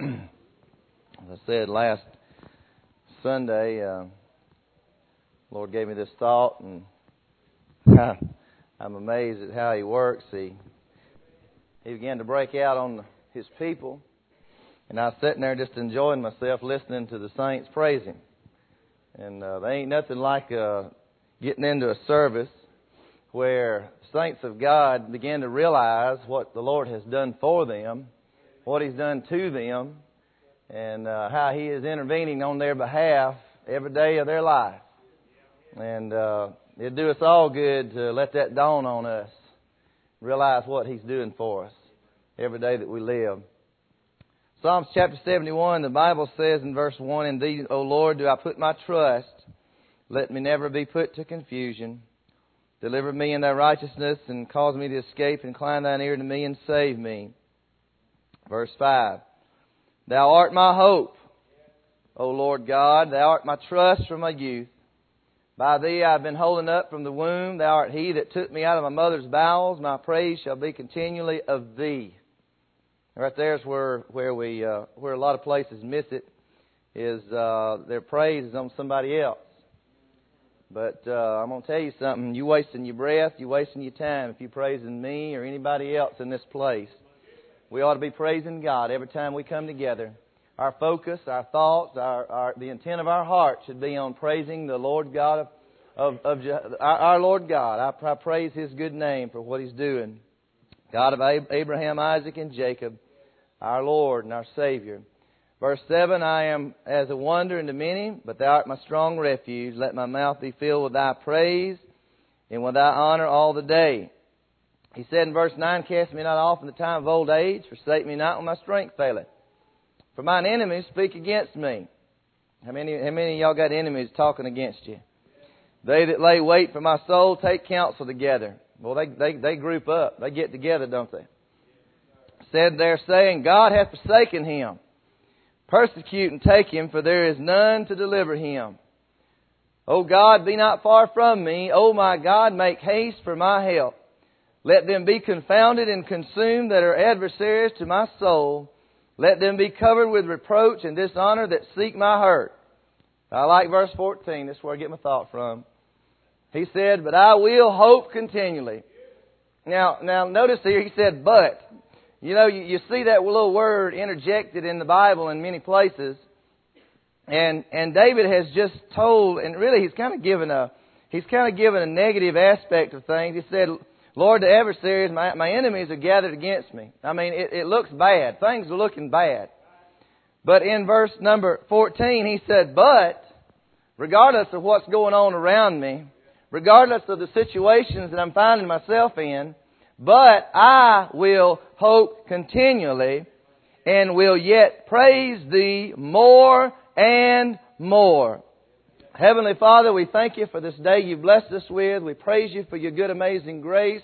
As I said last Sunday, Lord gave me this thought, and I'm amazed at how He works. He began to break out on His people, and I was sitting there just enjoying myself, listening to the saints praise Him. And there ain't nothing like getting into a service where saints of God begin to realize what the Lord has done for them, what He's done to them, and how He is intervening on their behalf every day of their life. And it'd do us all good to let that dawn on us, realize what He's doing for us every day that we live. Psalms chapter 71, the Bible says in verse 1, "In Thee, O Lord, do I put my trust. Let me never be put to confusion. Deliver me in Thy righteousness, and cause me to escape. Incline Thine ear to me, and save me." Verse 5, "Thou art my hope, O Lord God. Thou art my trust from my youth. By Thee I have been holding up from the womb. Thou art He that took me out of my mother's bowels. My praise shall be continually of Thee." Right there is where a lot of places miss it, is their praise is on somebody else. But I'm going to tell you something. You wasting your breath, you wasting your time if you're praising me or anybody else in this place. We ought to be praising God every time we come together. Our focus, our thoughts, the intent of our heart should be on praising the Lord God of our Lord God. I praise His good name for what He's doing. God of Abraham, Isaac, and Jacob, our Lord and our Savior. Verse 7, "I am as a wonder unto many, but Thou art my strong refuge. Let my mouth be filled with Thy praise, and with Thy honor all the day." He said in verse 9, "Cast me not off in the time of old age. Forsake me not when my strength faileth. For mine enemies speak against me." How many of y'all got enemies talking against you? "They that lay wait for my soul take counsel together." Well, they group up. They get together, don't they? "Said they're saying, God hath forsaken him. Persecute and take him, for there is none to deliver him. O God, be not far from me. O my God, make haste for my help. Let them be confounded and consumed that are adversaries to my soul. Let them be covered with reproach and dishonor that seek my hurt." I like verse 14. This is where I get my thought from. He said, "But I will hope continually." Now notice here he said, "but." You know, you see that little word interjected in the Bible in many places. And David has just told, and really he's kind of given a negative aspect of things. He said, "Lord, the adversaries, my enemies are gathered against me." I mean, it looks bad. Things are looking bad. But in verse number 14, he said, "But, regardless of what's going on around me, regardless of the situations that I'm finding myself in, but I will hope continually, and will yet praise Thee more and more." Heavenly Father, we thank You for this day You've blessed us with. We praise You for Your good, amazing grace.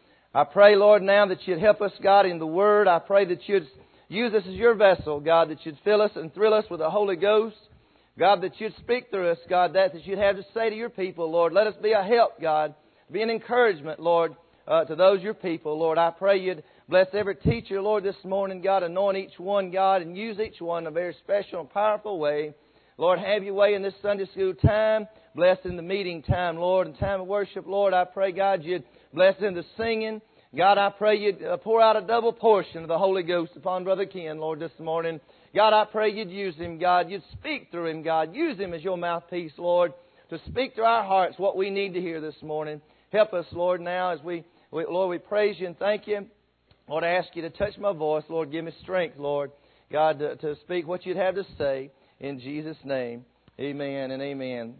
I pray, Lord, now that You'd help us, God, in the Word. I pray that You'd use us as Your vessel, God, that You'd fill us and thrill us with the Holy Ghost. God, that You'd speak through us, God, that You'd have to say to Your people, Lord. Let us be a help, God, be an encouragement, Lord, to those Your people, Lord. I pray You'd bless every teacher, Lord, this morning, God. Anoint each one, God, and use each one in a very special and powerful way. Lord, have Your way in this Sunday school time. Bless in the meeting time, Lord, and time of worship, Lord. I pray, God, You'd bless in the singing. God, I pray You'd pour out a double portion of the Holy Ghost upon Brother Ken, Lord, this morning. God, I pray You'd use him, God. You'd speak through him, God. Use him as Your mouthpiece, Lord, to speak to our hearts what we need to hear this morning. Help us, Lord, now as Lord, we praise You and thank You. Lord, I ask You to touch my voice. Lord, give me strength, Lord, God, to speak what You'd have to say. In Jesus' name, amen and amen.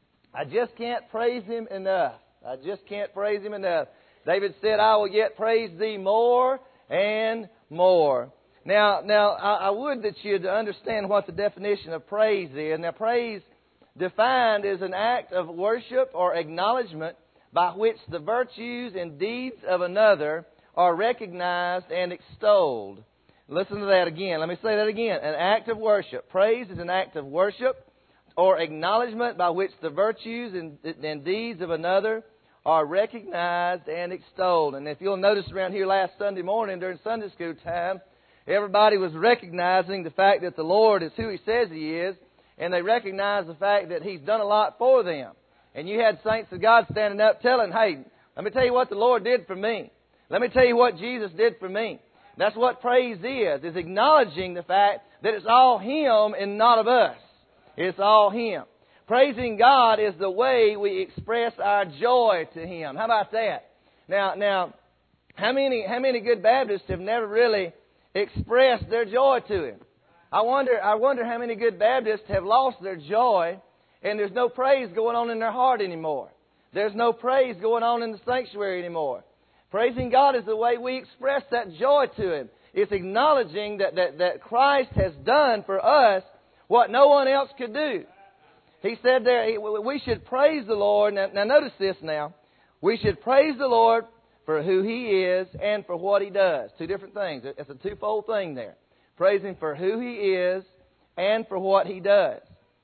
I just can't praise Him enough. I just can't praise Him enough. David said, "I will yet praise Thee more and more." Now, I would that you'd understand what the definition of praise is. Now, praise defined is an act of worship or acknowledgement by which the virtues and deeds of another are recognized and extolled. Listen to that again. Let me say that again. An act of worship. Praise is an act of worship or acknowledgement by which the virtues and deeds of another are recognized and extolled. And if you'll notice around here last Sunday morning during Sunday school time, Everybody was recognizing the fact that the Lord is who He says He is, and they recognized the fact that He's done a lot for them. And you had saints of God standing up telling, hey, let me tell you what the Lord did for me. Let me tell you what Jesus did for me. That's what praise is acknowledging the fact that it's all Him and not of us. It's all Him. Praising God is the way we express our joy to Him. How about that? Now, how many good Baptists have never really expressed their joy to Him? I wonder how many good Baptists have lost their joy and there's no praise going on in their heart anymore. There's no praise going on in the sanctuary anymore. Praising God is the way we express that joy to Him. It's acknowledging that Christ has done for us what no one else could do. He said there, we should praise the Lord. Now notice this now. We should praise the Lord for who He is and for what He does. Two different things. It's a twofold thing there. Praise Him for who He is and for what He does.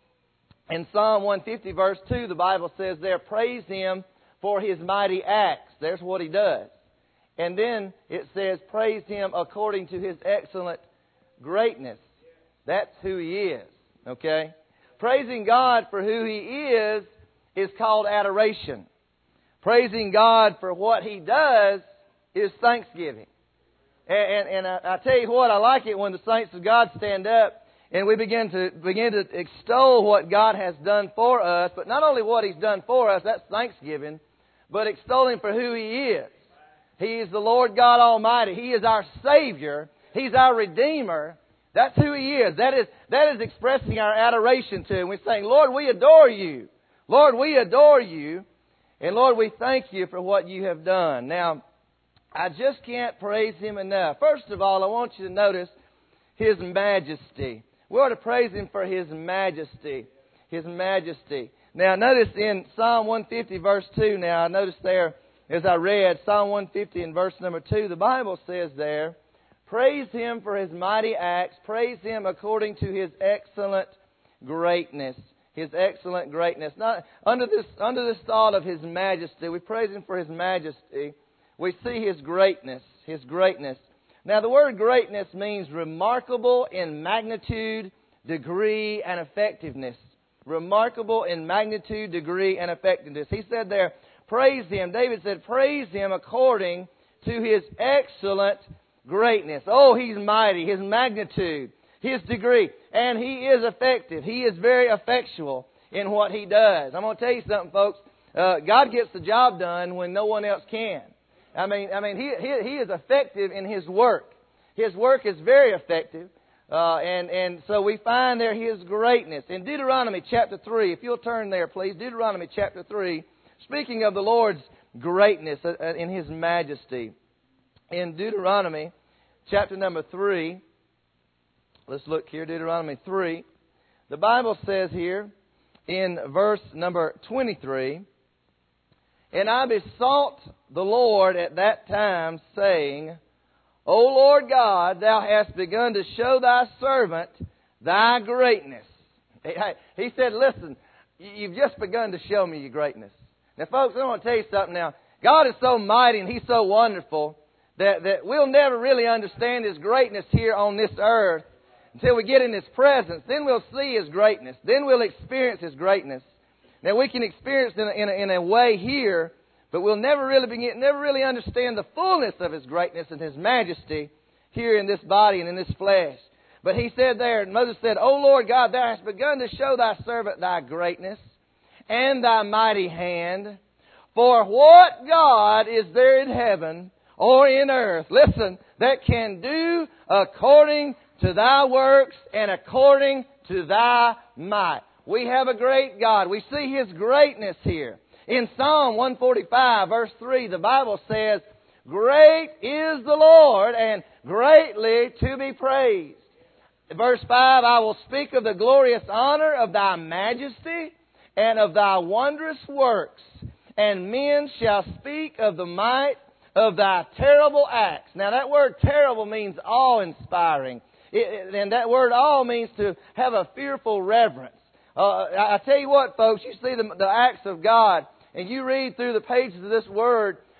In Psalm 150 verse 2, the Bible says there, praise Him for His mighty acts. There's what He does. And then it says, praise Him according to His excellent greatness. That's who He is. Okay? Praising God for who He is called adoration. Praising God for what He does is thanksgiving. And I tell you what, I like it when the saints of God stand up and we begin to extol what God has done for us. But not only what He's done for us, that's thanksgiving, but extol Him for who He is. He is the Lord God Almighty. He is our Savior. He's our Redeemer. That's who He is. That is expressing our adoration to Him. We're saying, Lord, we adore You. Lord, we adore You. And Lord, we thank You for what You have done. Now, I just can't praise Him enough. First of all, I want you to notice His majesty. We ought to praise Him for His majesty. His majesty. Now, notice in Psalm 150 verse 2, now I noticed there as I read Psalm 150 in verse number 2, the Bible says there, praise Him for His mighty acts. Praise Him according to His excellent greatness. His excellent greatness. Not, under this thought of His majesty, we praise Him for His majesty. We see His greatness. His greatness. Now the word greatness means remarkable in magnitude, degree, and effectiveness. Remarkable in magnitude, degree, and effectiveness. He said there, praise Him. David said, praise Him according to His excellent greatness. Oh, He's mighty. His magnitude. His degree. And He is effective. He is very effectual in what He does. I'm going to tell you something, folks. God gets the job done when no one else can. I mean, He is effective in His work. His work is very effective. And so we find there His greatness. In Deuteronomy chapter 3, if you'll turn there, please. Deuteronomy chapter 3, speaking of the Lord's greatness in His majesty. In Deuteronomy chapter number 3, let's look here, Deuteronomy 3. The Bible says here in verse number 23, and I besought the Lord at that time, saying, O Lord God, Thou hast begun to show Thy servant Thy greatness. He said, listen, you've just begun to show me Your greatness. Now, folks, I want to tell you something now. God is so mighty and He's so wonderful that we'll never really understand His greatness here on this earth until we get in His presence. Then we'll see His greatness. Then we'll experience His greatness. Now, we can experience it in a way here, but we'll never really understand the fullness of His greatness and His majesty here in this body and in this flesh. But He said there, Moses said, O Lord God, Thou hast begun to show Thy servant Thy greatness and Thy mighty hand. For what God is there in heaven or in earth, listen, that can do according to Thy works and according to Thy might. We have a great God. We see His greatness here. In Psalm 145, verse 3, the Bible says, Great is the Lord and greatly to be praised. Verse 5, I will speak of the glorious honor of Thy majesty and of Thy wondrous works, and men shall speak of the might of Thy terrible acts. Now that word terrible means awe-inspiring. And that word awe means to have a fearful reverence. I tell you what, folks, you see the acts of God, and you read through the pages of this Word,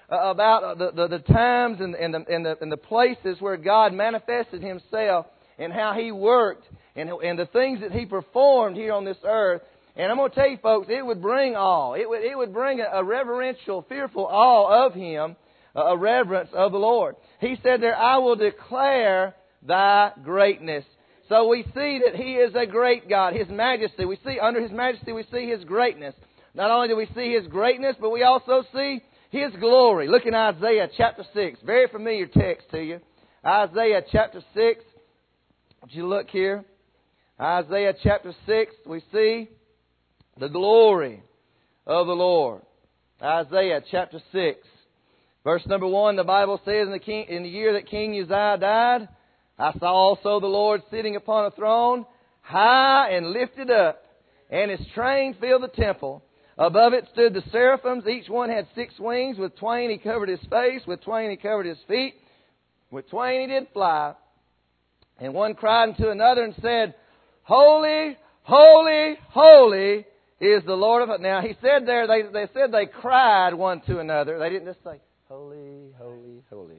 about the times and the places where God manifested Himself and how He worked and the things that He performed here on this earth. And I'm going to tell you, folks, it would bring awe. It would bring a reverential, fearful awe of Him, a reverence of the Lord. He said there, I will declare Thy greatness. So we see that He is a great God. His majesty, we see under His majesty, we see His greatness. Not only do we see His greatness, but we also see His glory. Look in Isaiah chapter 6. Very familiar text to you. Isaiah chapter 6. Would you look here? Isaiah chapter 6, we see the glory of the Lord. Isaiah chapter 6. Verse number 1, the Bible says, in the year that King Uzziah died, I saw also the Lord sitting upon a throne, high and lifted up, and His train filled the temple. Above it stood the seraphims. Each one had 6 wings. With twain He covered His face. With twain He covered His feet. With twain He did fly. And one cried unto another and said, Holy, holy, holy is the Lord of... Now, he said there, they said they cried one to another. They didn't just say, holy, holy, holy.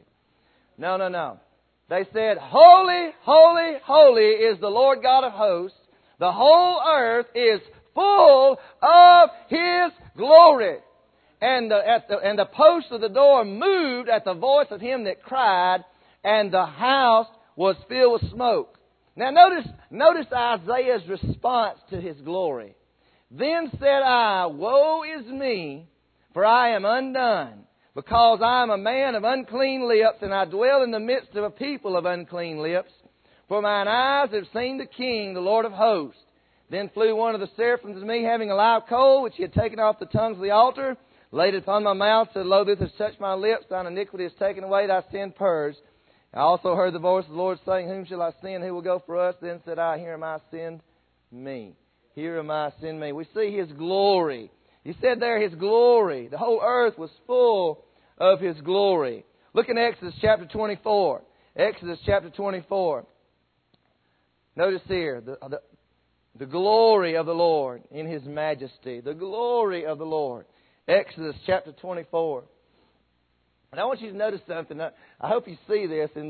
No. They said, Holy, holy, holy is the Lord God of hosts. The whole earth is full of His glory. And the posts of the door moved at the voice of him that cried, and the house was filled with smoke. Now notice Isaiah's response to His glory. Then said I, Woe is me, for I am undone, because I am a man of unclean lips, and I dwell in the midst of a people of unclean lips. For mine eyes have seen the King, the Lord of hosts. Then flew one of the seraphims to me, having a live coal, which He had taken off the tongues of the altar, laid it upon my mouth, said, Lo, this has touched my lips, thine iniquity is taken away, thy sin purged. I also heard the voice of the Lord saying, Whom shall I send? Who will go for us? Then said I, Here am I, send me. Here am I, send me. We see His glory. He said there, His glory. The whole earth was full of His glory. Look in Exodus chapter 24. Exodus chapter 24. Notice here, the glory of the Lord in His majesty. The glory of the Lord. Exodus chapter 24. And I want you to notice something. I hope you see this in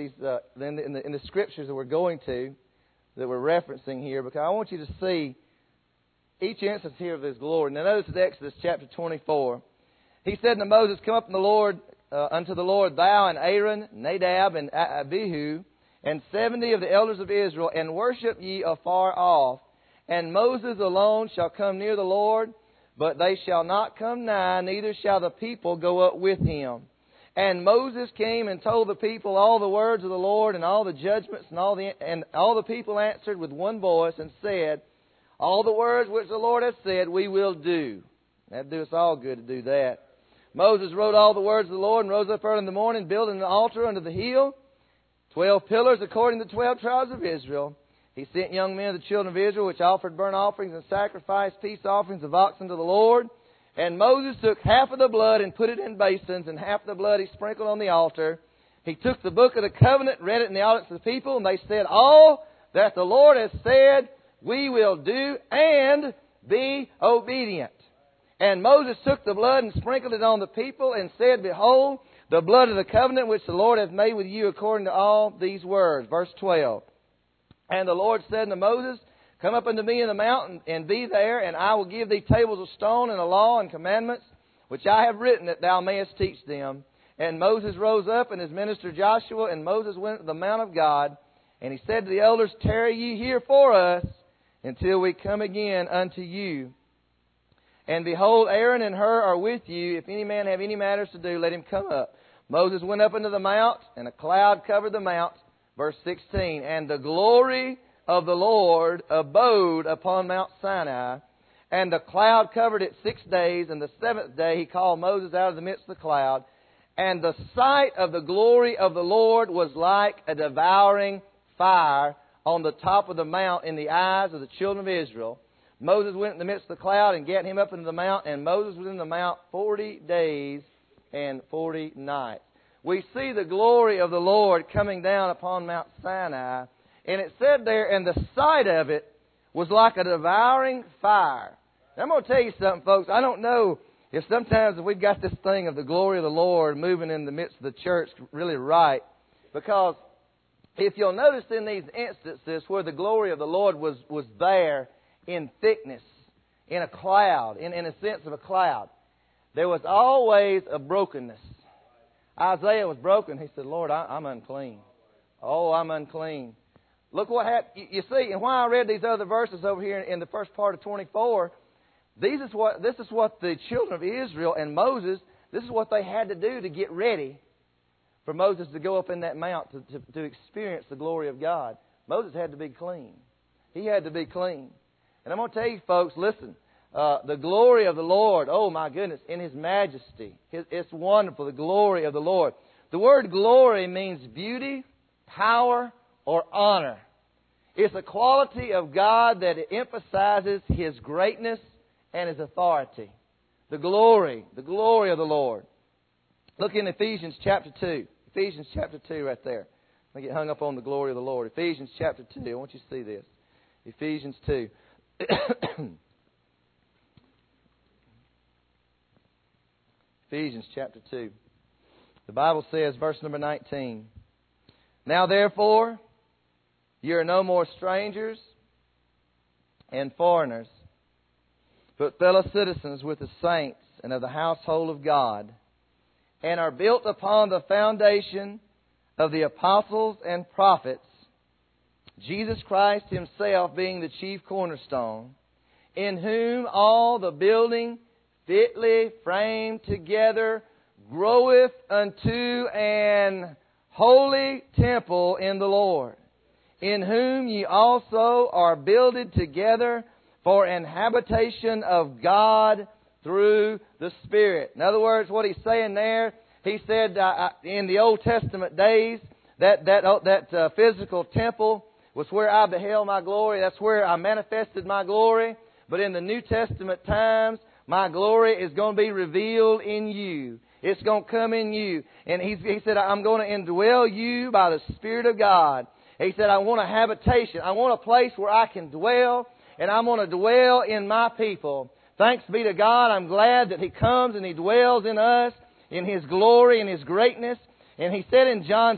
the scriptures that we're going to, that we're referencing here, because I want you to see each instance here of His glory. Now notice in Exodus chapter 24. He said unto Moses, Come up unto the Lord, thou and Aaron, Nadab and Abihu, and 70 of the elders of Israel, and worship ye afar off. And Moses alone shall come near the Lord, but they shall not come nigh, neither shall the people go up with him. And Moses came and told the people all the words of the Lord and all the judgments, and all the people answered with one voice and said, All the words which the Lord hath said we will do. That'd do us all good to do that. Moses wrote all the words of the Lord and rose up early in the morning, building an altar under the hill, 12 pillars according to the 12 tribes of Israel. He sent young men of the children of Israel, which offered burnt offerings and sacrificed peace offerings of oxen to the Lord. And Moses took half of the blood and put it in basins, and half the blood he sprinkled on the altar. He took the book of the covenant, read it in the audience of the people, and they said, All that the Lord has said we will do, and be obedient. And Moses took the blood and sprinkled it on the people, and said, Behold, the blood of the covenant which the Lord hath made with you according to all these words. Verse 12. And the Lord said unto Moses, Come up unto me in the mountain, and be there, and I will give thee tables of stone, and a law and commandments, which I have written, that thou mayest teach them. And Moses rose up, and his minister Joshua, and Moses went to the mount of God. And he said to the elders, Tarry ye here for us, until we come again unto you. And behold, Aaron and Hur are with you. If any man have any matters to do, let him come up. Moses went up into the mount, and a cloud covered the mount. Verse 16, And the glory of the Lord abode upon Mount Sinai, and the cloud covered it 6 days, and the 7th day He called Moses out of the midst of the cloud. And the sight of the glory of the Lord was like a devouring fire on the top of the mount in the eyes of the children of Israel. Moses went in the midst of the cloud and gat him up into the mount, and Moses was in the mount 40 days and 40 nights. We see the glory of the Lord coming down upon Mount Sinai. And it said there, and the sight of it was like a devouring fire. Now, I'm going to tell you something, folks. I don't know if sometimes we've got this thing of the glory of the Lord moving in the midst of the church really right, because if you'll notice in these instances where the glory of the Lord was there in thickness, in a cloud, in a sense of a cloud, there was always a brokenness. Isaiah was broken. He said, Lord, I'm unclean. Oh, I'm unclean. Look what happened. You see, and why I read these other verses over here in the first part of 24, this is what the children of Israel and Moses, this is what they had to do to get ready for Moses to go up in that mount to experience the glory of God. Moses had to be clean. He had to be clean. And I'm going to tell you, folks, listen, the glory of the Lord, oh my goodness, in His majesty. It's wonderful, the glory of the Lord. The word glory means beauty, power, or honor. It's a quality of God that emphasizes His greatness and His authority. The glory of the Lord. Look in Ephesians chapter 2. Ephesians chapter 2 right there. I get hung up on the glory of the Lord. Ephesians chapter 2. I want you to see this. Ephesians 2. Ephesians chapter 2. The Bible says, verse number 19, Now therefore, you are no more strangers and foreigners, but fellow citizens with the saints and of the household of God, and are built upon the foundation of the apostles and prophets, Jesus Christ Himself being the chief cornerstone, in whom all the building fitly framed together groweth unto an holy temple in the Lord, in whom ye also are builded together for an habitation of God through the Spirit. In other words, what he's saying there, he said in the Old Testament days, that physical temple was where I beheld my glory. That's where I manifested my glory. But in the New Testament times, my glory is going to be revealed in you. It's going to come in you. And he said, I'm going to indwell you by the Spirit of God. He said, I want a habitation. I want a place where I can dwell, and I'm going to dwell in my people. Thanks be to God. I'm glad that He comes and He dwells in us in His glory and His greatness. And He said in John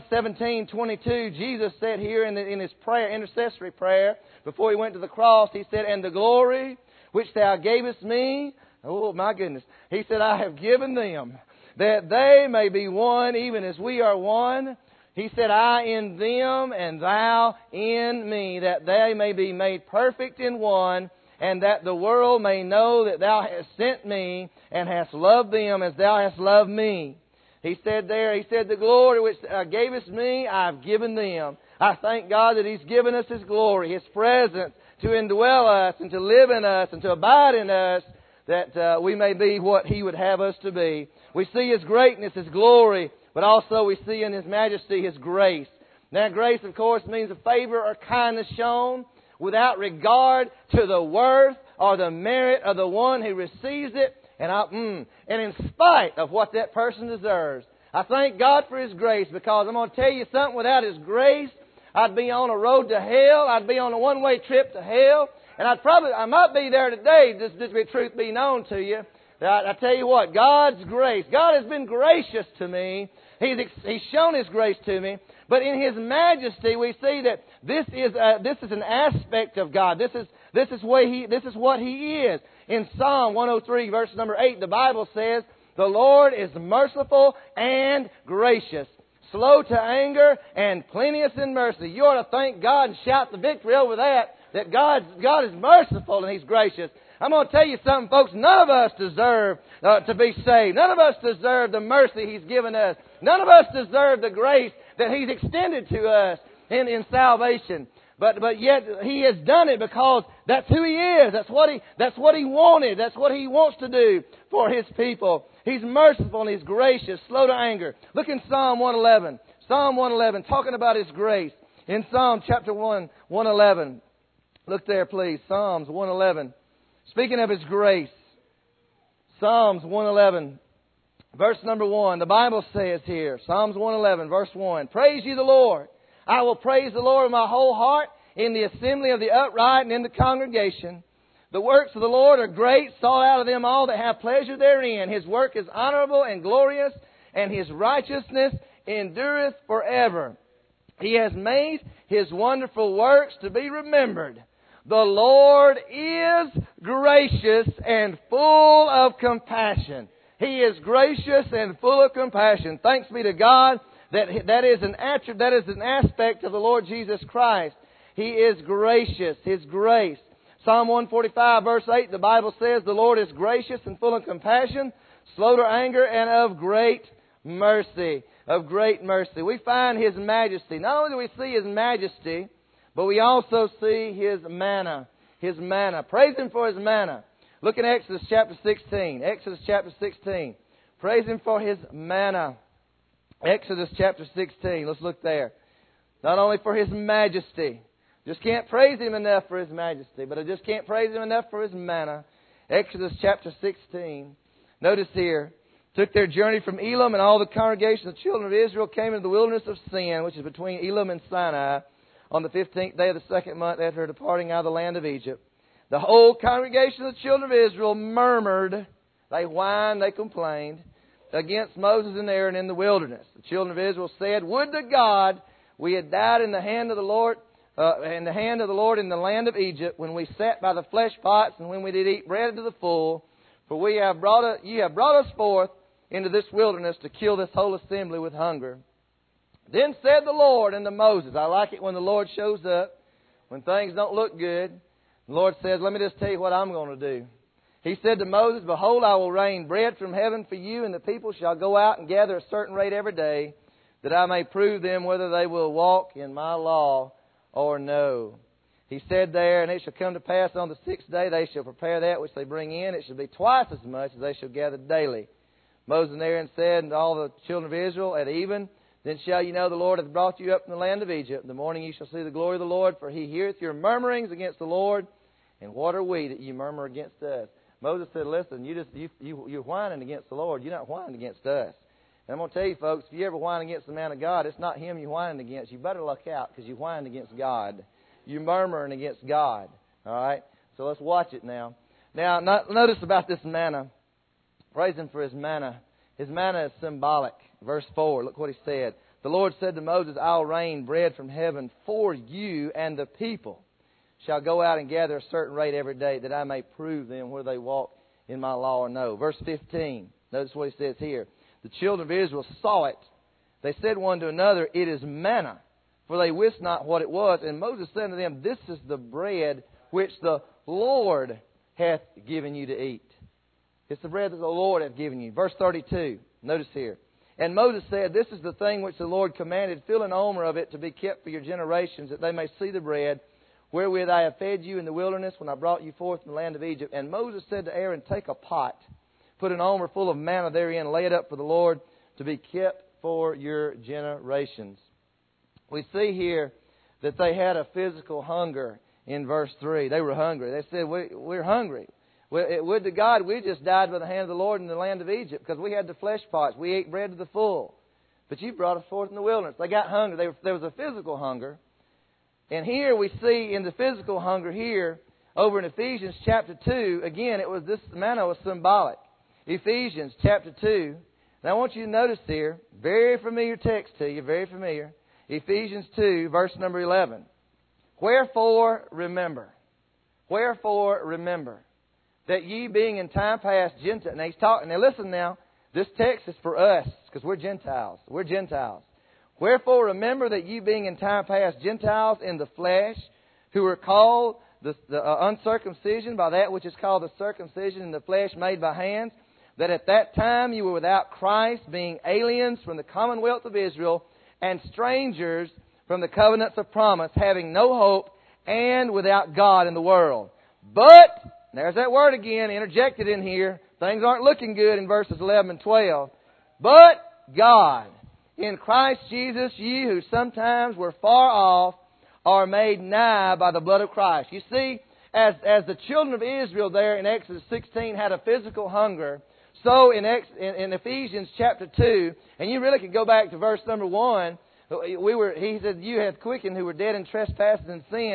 17:22, Jesus said here in His prayer, intercessory prayer, before He went to the cross, He said, And the glory which Thou gavest me, oh my goodness, He said, I have given them, that they may be one, even as we are one. He said, I in them and Thou in me, that they may be made perfect in one, and that the world may know that Thou hast sent me, and hast loved them as Thou hast loved me. He said there, He said, the glory which Thou gavest me, I have given them. I thank God that He's given us His glory, His presence, to indwell us, and to live in us, and to abide in us, that we may be what He would have us to be. We see His greatness, His glory, but also we see in His majesty His grace. Now, grace, of course, means a favor or kindness shown without regard to the worth or the merit of the one who receives it, and in spite of what that person deserves. I thank God for His grace, because I'm going to tell you something, without His grace, I'd be on a road to hell. I'd be on a one-way trip to hell. And I might be there today, just to be truth be known to you. I tell you what, God's grace. God has been gracious to me. He's shown His grace to me. But in His majesty, we see that this is an aspect of God. This is what He is. In Psalm 103, verse number 8, the Bible says, The Lord is merciful and gracious, slow to anger and plenteous in mercy. You ought to thank God and shout the victory over that God is merciful and He's gracious. I'm going to tell you something, folks. None of us deserve to be saved. None of us deserve the mercy He's given us. None of us deserve the grace that He's extended to us in salvation. But yet He has done it because that's who He is. That's what He wanted. That's what He wants to do for His people. He's merciful and He's gracious, slow to anger. Look in Psalm 111. Psalm 111, talking about His grace. In Psalm chapter 111. Look there, please. Psalms 111. Speaking of His grace. Psalms 111, verse number 1. The Bible says here, Psalms 111, verse 1. Praise ye the Lord. I will praise the Lord with my whole heart in the assembly of the upright and in the congregation. The works of the Lord are great, sought out of them all that have pleasure therein. His work is honorable and glorious, and His righteousness endureth forever. He has made His wonderful works to be remembered. The Lord is gracious and full of compassion. He is gracious and full of compassion. Thanks be to God that is an attribute, that is an aspect of the Lord Jesus Christ. He is gracious. His grace. Psalm 145 verse 8, the Bible says, the Lord is gracious and full of compassion, slow to anger, and of great mercy. Of great mercy. We find His majesty. Not only do we see His majesty, but we also see His manna. His manna. Praise Him for His manna. Look in Exodus chapter 16. Exodus chapter 16. Praise Him for His manna. Exodus chapter 16. Let's look there. Not only for His majesty. Just can't praise Him enough for His majesty, but I just can't praise Him enough for His manna. Exodus chapter 16. Notice here, took their journey from Elim, and all the congregation of the children of Israel came into the wilderness of Sin, which is between Elim and Sinai, on the 15th day of the second month after departing out of the land of Egypt. The whole congregation of the children of Israel murmured, they whined, they complained, against Moses and Aaron in the wilderness. The children of Israel said, would to God we had died in the hand of the Lord, in the land of Egypt, when we sat by the flesh pots and when we did eat bread to the full. For ye have brought us forth into this wilderness to kill this whole assembly with hunger. Then said the Lord unto Moses, I like it when the Lord shows up, when things don't look good. The Lord says, let me just tell you what I'm going to do. He said to Moses, behold, I will rain bread from heaven for you, and the people shall go out and gather a certain rate every day, that I may prove them whether they will walk in my law or no. He said there, and it shall come to pass on the sixth day they shall prepare that which they bring in. It shall be twice as much as they shall gather daily. Moses and Aaron said unto all the children of Israel, at even, then shall ye know the Lord hath brought you up from the land of Egypt. In the morning ye shall see the glory of the Lord, for He heareth your murmurings against the Lord. And what are we that ye murmur against us? Moses said, listen, you're whining against the Lord. You're not whining against us. And I'm going to tell you, folks, if you ever whine against the man of God, it's not Him you're whining against. You better look out, because you're whining against God. You're murmuring against God. All right? So let's watch it now. Now, notice about this manna. Praise Him for His manna. His manna is symbolic. Verse 4, look what He said. The Lord said to Moses, I'll rain bread from heaven for you, and the people shall go out and gather a certain rate every day, that I may prove them whether they walk in my law or no. Verse 15, notice what He says here. The children of Israel saw it. They said one to another, it is manna, for they wist not what it was. And Moses said to them, this is the bread which the Lord hath given you to eat. It's the bread that the Lord hath given you. Verse 32, notice here. And Moses said, this is the thing which the Lord commanded, fill an omer of it to be kept for your generations, that they may see the bread, wherewith I have fed you in the wilderness when I brought you forth from the land of Egypt. And Moses said to Aaron, take a pot, put an omer full of manna therein, lay it up for the Lord to be kept for your generations. We see here that they had a physical hunger in verse 3. They were hungry. They said, we're hungry. Would to God we just died by the hand of the Lord in the land of Egypt, because we had the flesh pots. We ate bread to the full. But you brought us forth in the wilderness. They got hungry. There was a physical hunger. And here we see in the physical hunger here, over in Ephesians chapter 2, again, this manna was symbolic. Ephesians chapter 2. Now I want you to notice here, very familiar text to you, very familiar. Ephesians 2, verse number 11. Wherefore remember that ye being in time past Gentiles. Now he's talking. Now listen now. This text is for us, because we're Gentiles. We're Gentiles. Wherefore remember that ye being in time past Gentiles in the flesh, who were called the uncircumcision by that which is called the circumcision in the flesh made by hands, that at that time you were without Christ, being aliens from the commonwealth of Israel, and strangers from the covenants of promise, having no hope, and without God in the world. But, there's that word again, interjected in here. Things aren't looking good in verses 11 and 12. But God, in Christ Jesus, ye who sometimes were far off, are made nigh by the blood of Christ. You see, as the children of Israel there in Exodus 16 had a physical hunger, so in Ephesians chapter 2, and you really could go back to verse number 1, he said, you hath quickened who were dead in trespasses and sins,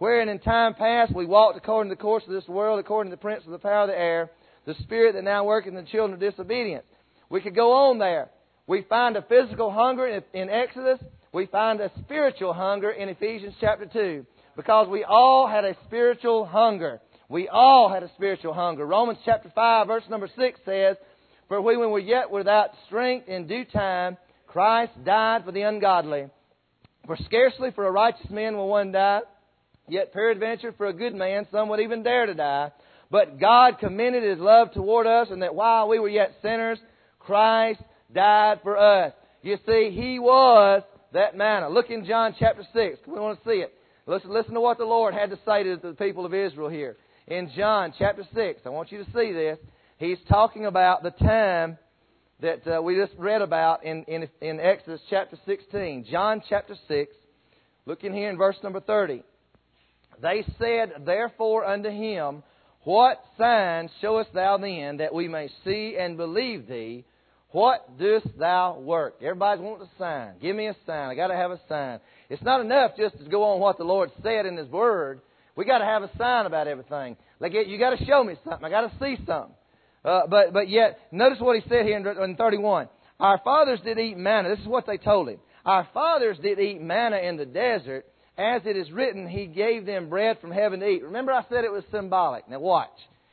wherein in time past we walked according to the course of this world, according to the prince of the power of the air, the spirit that now worketh in the children of disobedience. We could go on there. We find a physical hunger in Exodus. We find a spiritual hunger in Ephesians chapter 2. Because we all had a spiritual hunger. We all had a spiritual hunger. Romans chapter 5, verse number 6 says, For we, when we were yet without strength, in due time, Christ died for the ungodly. For scarcely for a righteous man will one die, yet peradventure for a good man some would even dare to die. But God commended His love toward us, and that while we were yet sinners, Christ died for us. You see, He was that manna. Look in John chapter 6. We want to see it. Listen to what the Lord had to say to the people of Israel here. In John chapter 6, I want you to see this. He's talking about the time that we just read about in Exodus chapter 16. John chapter 6, look in here in verse number 30. They said, therefore unto Him, What sign showest Thou then, that we may see and believe Thee? What dost Thou work? Everybody's wanting a sign. Give me a sign. I got to have a sign. It's not enough just to go on what the Lord said in His Word. We got to have a sign about everything. Like you got to show me something. I got to see something. But yet, notice what He said here in 31. Our fathers did eat manna. This is what they told Him. Our fathers did eat manna in the desert. As it is written, He gave them bread from heaven to eat. Remember I said it was symbolic. Now watch.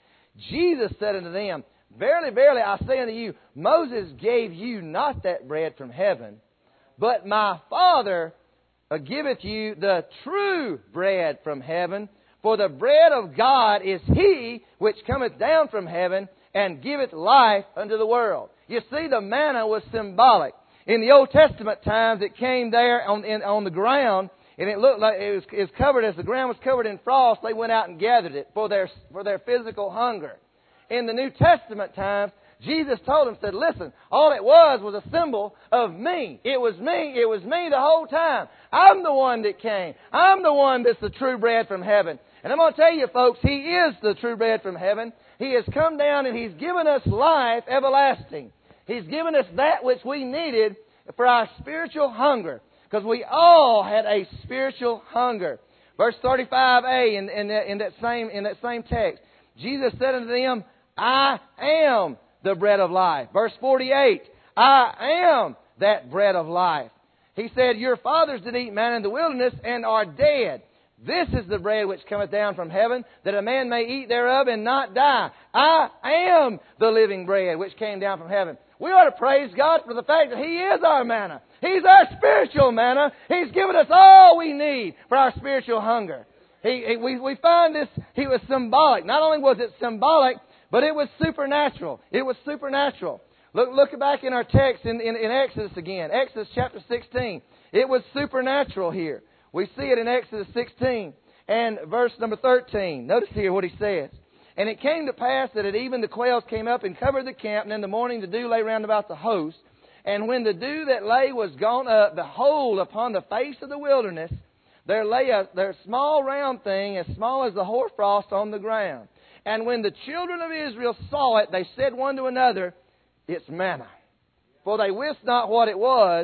Jesus said unto them, Verily, verily, I say unto you, Moses gave you not that bread from heaven, but my Father giveth you the true bread from heaven. For the bread of God is He which cometh down from heaven and giveth life unto the world. You see, the manna was symbolic. In the Old Testament times, it came there on the ground, and it looked like it was covered, as the ground was covered in frost, they went out and gathered it for their physical hunger. In the New Testament times, Jesus told them, said, listen, all it was a symbol of me. It was me the whole time. I'm the one that came. I'm the one that's the true bread from heaven. And I'm going to tell you, folks, He is the true bread from heaven. He has come down and He's given us life everlasting. He's given us that which we needed for our spiritual hunger. Because we all had a spiritual hunger. Verse 35a in that same text, Jesus said unto them, I am the bread of life. Verse 48, I am that bread of life. He said, Your fathers did eat manna in the wilderness and are dead. This is the bread which cometh down from heaven, that a man may eat thereof and not die. I am the living bread which came down from heaven. We ought to praise God for the fact that He is our manna. He's our spiritual manna. He's given us all we need for our spiritual hunger. We find this, He was symbolic. Not only was it symbolic, but it was supernatural. It was supernatural. Look back in our text in Exodus again. Exodus chapter 16. It was supernatural here. We see it in Exodus 16 and verse number 13. Notice here what he says. And it came to pass that at even the quails came up and covered the camp, and in the morning the dew lay round about the host. And when the dew that lay was gone up, behold, upon the face of the wilderness there lay a small round thing, as small as the hoarfrost on the ground. And when the children of Israel saw it, they said one to another, It's manna. For they wist not what it was.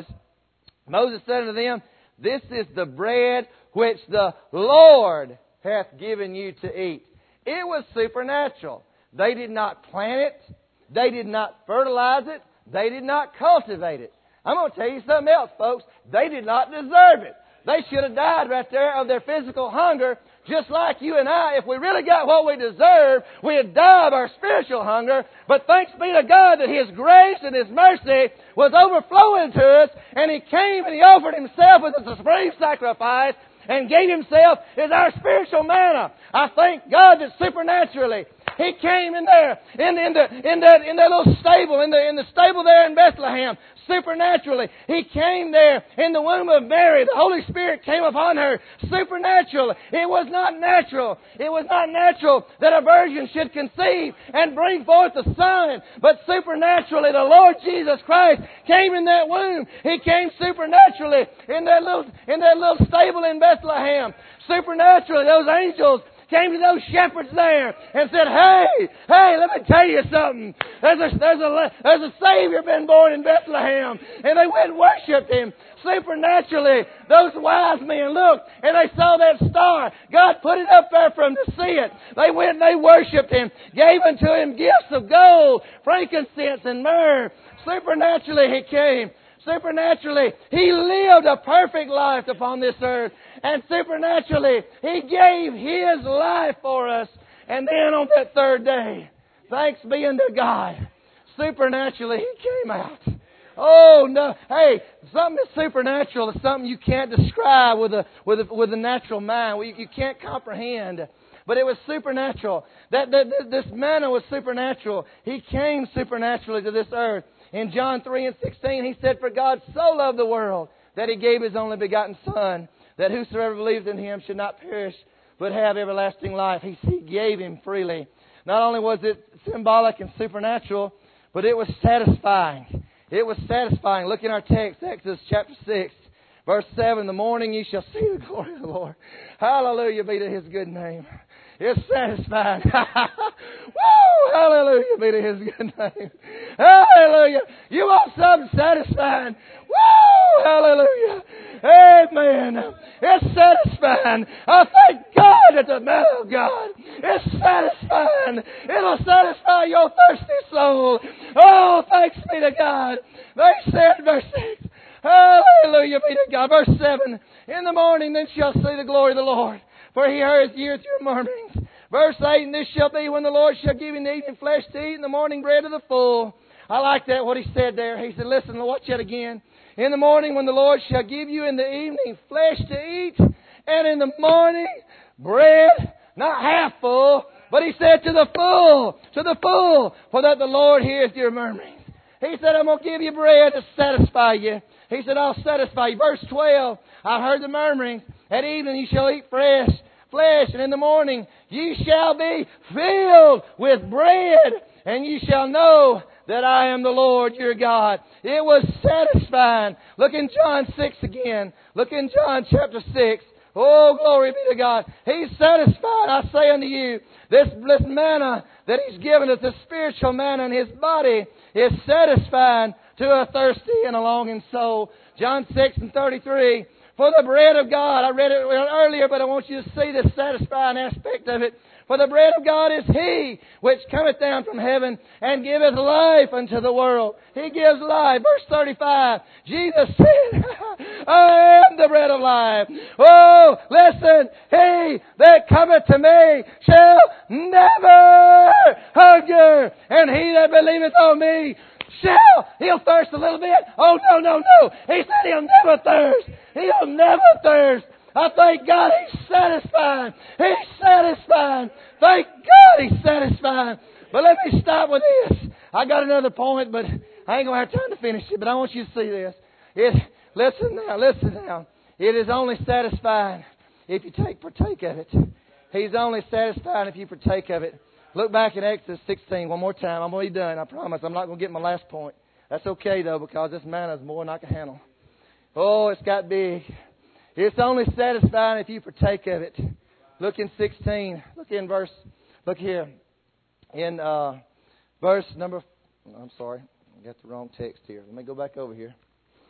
Moses said unto them, This is the bread which the Lord hath given you to eat. It was supernatural. They did not plant it. They did not fertilize it. They did not cultivate it. I'm going to tell you something else, folks. They did not deserve it. They should have died right there of their physical hunger, just like you and I. If we really got what we deserve, we'd die of our spiritual hunger. But thanks be to God that His grace and His mercy was overflowing to us, and He came and He offered Himself as a supreme sacrifice and gave Himself as our spiritual manna. I thank God that supernaturally He came in there, in that little stable, in the stable there in Bethlehem. Supernaturally, He came there in the womb of Mary. The Holy Spirit came upon her supernaturally. It was not natural. It was not natural that a virgin should conceive and bring forth a son. But supernaturally, the Lord Jesus Christ came in that womb. He came supernaturally in that little stable in Bethlehem. Supernaturally, those angels came to those shepherds there and said, hey, let me tell you something. There's a Savior been born in Bethlehem. And they went and worshipped Him. Supernaturally, those wise men looked and they saw that star. God put it up there for them to see it. They went and they worshipped Him, gave unto Him gifts of gold, frankincense, and myrrh. Supernaturally, He came. Supernaturally, He lived a perfect life upon this earth. And supernaturally, He gave His life for us. And then on that third day, thanks be unto God, supernaturally He came out. Oh no! Hey, something that's supernatural is something you can't describe with a natural mind. You can't comprehend. But it was supernatural. This manna was supernatural. He came supernaturally to this earth. In John 3:16, He said, "For God so loved the world that He gave His only begotten Son, that whosoever believes in Him should not perish, but have everlasting life." He gave Him freely. Not only was it symbolic and supernatural, but it was satisfying. It was satisfying. Look in our text, Exodus chapter 6, verse 7. "In the morning you shall see the glory of the Lord." Hallelujah be to His good name. It's satisfying. Woo! Hallelujah be to His good name. Hallelujah. You want something satisfying? Woo! Hallelujah. Amen. It's satisfying. I thank God at the manna of God. It's satisfying. It'll satisfy your thirsty soul. Oh, thanks be to God. They said, verse 6. Hallelujah be to God. Verse 7. "In the morning then shall see the glory of the Lord, for He heareth your murmurings." Verse 8. "And this shall be when the Lord shall give you in the evening flesh to eat, and the morning bread to the full." I like that, what He said there. He said, listen, watch that again. "In the morning when the Lord shall give you in the evening flesh to eat, and in the morning bread," not half full, but He said to the full, "for that the Lord heareth your murmurings." He said, "I'm going to give you bread to satisfy you." He said, "I'll satisfy you." Verse 12, "I heard the murmurings. At evening you shall eat flesh, and in the morning ye shall be filled with bread, and ye shall know that I am the Lord your God." It was satisfying. Look in John 6 again. Look in John chapter 6. Oh, glory be to God. He's satisfied. I say unto you, this manna that He's given us, the spiritual manna in His body, is satisfying to a thirsty and a longing soul. John 6:33. "For the bread of God," I read it earlier, but I want you to see the satisfying aspect of it. "For the bread of God is He which cometh down from heaven and giveth life unto the world." He gives life. Verse 35. Jesus said, "I am the bread of life. Oh, listen, he that cometh to me shall never hunger, and he that believeth on me he'll thirst a little bit. Oh, no. He said He'll never thirst. He'll never thirst. I thank God He's satisfying. He's satisfying. Thank God He's satisfying. But let me stop with this. I got another point, but I ain't going to have time to finish it. But I want you to see this. Listen now. It is only satisfying if you partake of it. He's only satisfying if you partake of it. Look back in Exodus 16 one more time. I'm going to be done. I promise. I'm not going to get my last point. That's okay, though, because this manna is more than I can handle. Oh, it's got big. It's only satisfying if you partake of it. Look in 16. Look here. In verse number... I'm sorry. I got the wrong text here. Let me go back over here.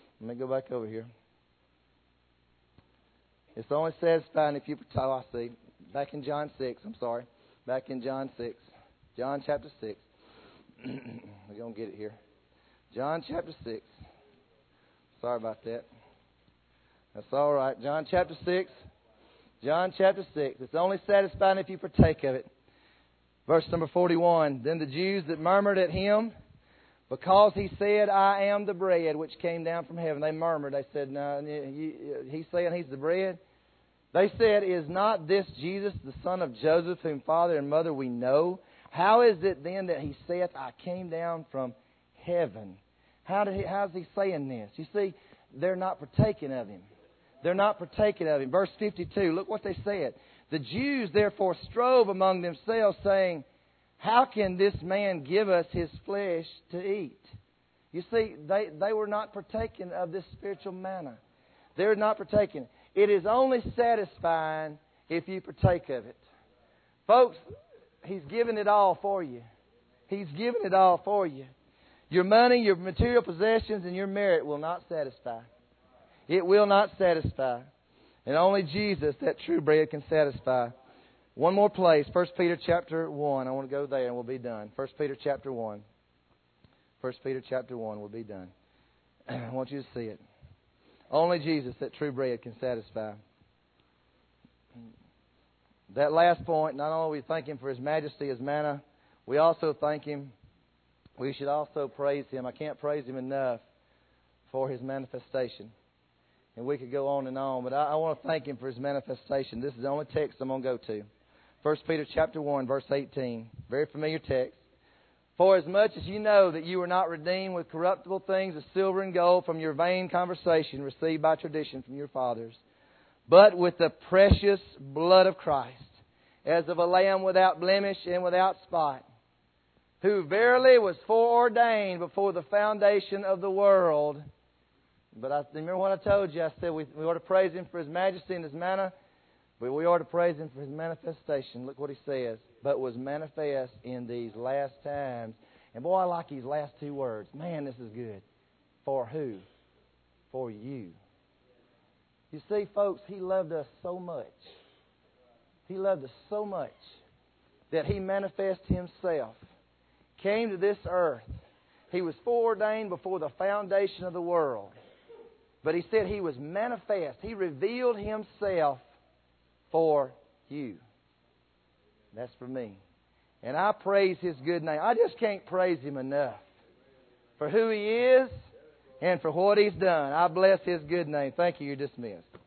It's only satisfying if you partake... Oh, I see. Back in John 6. I'm sorry. Back in John 6. John chapter 6. We're going to get it here. John chapter 6. Sorry about that. That's all right. John chapter 6. It's only satisfying if you partake of it. Verse number 41. "Then the Jews that murmured at Him, because He said, I am the bread which came down from heaven." They murmured. They said, "No, He's saying He's the bread." They said, "Is not this Jesus, the son of Joseph, whom father and mother we know? How is it then that He saith, I came down from heaven?" How's He saying this? You see, they're not partaking of Him. Verse 52, look what they said. "The Jews therefore strove among themselves, saying, How can this man give us His flesh to eat?" You see, they were not partaking of this spiritual manna. They're not partaking. It is only satisfying if you partake of it. Folks, He's given it all for you. He's given it all for you. Your money, your material possessions, and your merit will not satisfy. It will not satisfy. And only Jesus, that true bread, can satisfy. One more place, 1 Peter chapter 1. I want to go there and we'll be done. 1 Peter chapter 1. 1 Peter chapter 1, we'll be done. I want you to see it. Only Jesus, that true bread, can satisfy. That last point, not only we thank Him for His majesty, His manna, we also thank Him. We should also praise Him. I can't praise Him enough for His manifestation. And we could go on and on, but I want to thank Him for His manifestation. This is the only text I'm going to go to. 1 Peter chapter 1, verse 18. Very familiar text. For as much as you know that you were not redeemed with corruptible things of silver and gold from your vain conversation received by tradition from your fathers, but with the precious blood of Christ, as of a lamb without blemish and without spot, who verily was foreordained before the foundation of the world. But I remember what I told you. I said we ought to praise Him for His majesty and His manna, but we ought to praise Him for His manifestation. Look what He says. But was manifest in these last times. And boy, I like these last two words. Man, this is good. For who? For you. You see, folks, He loved us so much. He loved us so much that He manifested Himself. Came to this earth. He was foreordained before the foundation of the world. But He said He was manifest. He revealed Himself for you. That's for me. And I praise His good name. I just can't praise Him enough for who He is and for what He's done. I bless His good name. Thank you. You're dismissed.